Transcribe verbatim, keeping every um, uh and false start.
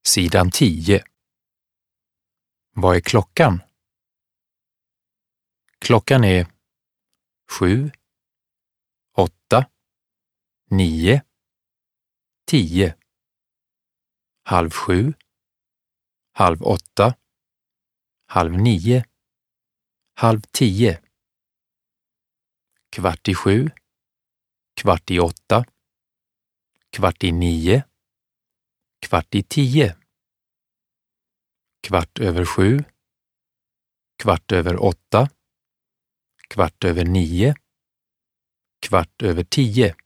Sidan tio. Vad är klockan? Klockan är sju, åtta, nio, tio, halv sju, halv åtta, halv nio, halv tio, kvart i sju, kvart i åtta, kvart i nio, kvart i tio, kvart över sju, kvart över åtta, kvart över nio, kvart över tio.